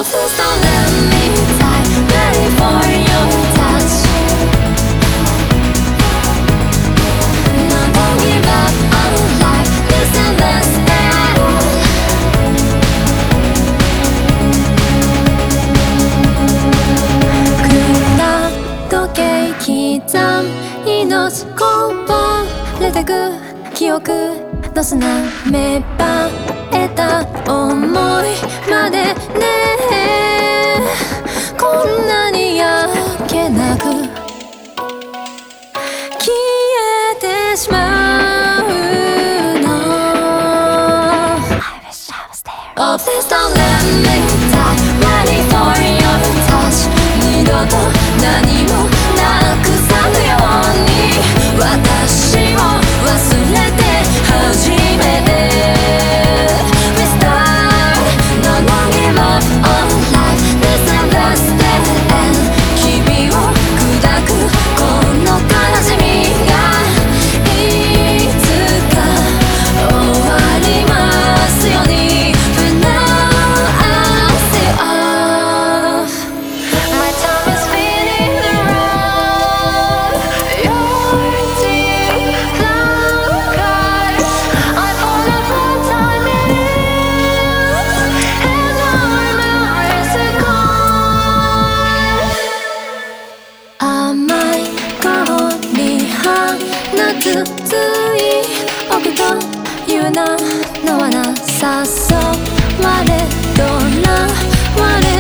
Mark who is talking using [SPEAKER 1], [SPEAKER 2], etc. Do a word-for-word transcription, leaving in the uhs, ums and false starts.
[SPEAKER 1] Oh, please don't let me die, ready for your touch. No, don't give up on life, this and this at all.時計刻む命こぼれてく記憶どすな芽生えた想いまでねこんなにやけなく消えてしまうの Oh please don't let me die ready for your touch 二度と何もなくさぬように私を忘れて初めて Restart No don't give up on life This and that's dead end 君を砕くこの悲しみがいつか終わりますように But now I say off My time is feeling wrong Your deep black eyes I fall apart time in you And my memories are gone 甘い顔に放つつい奥という名の罠誘われとらわれ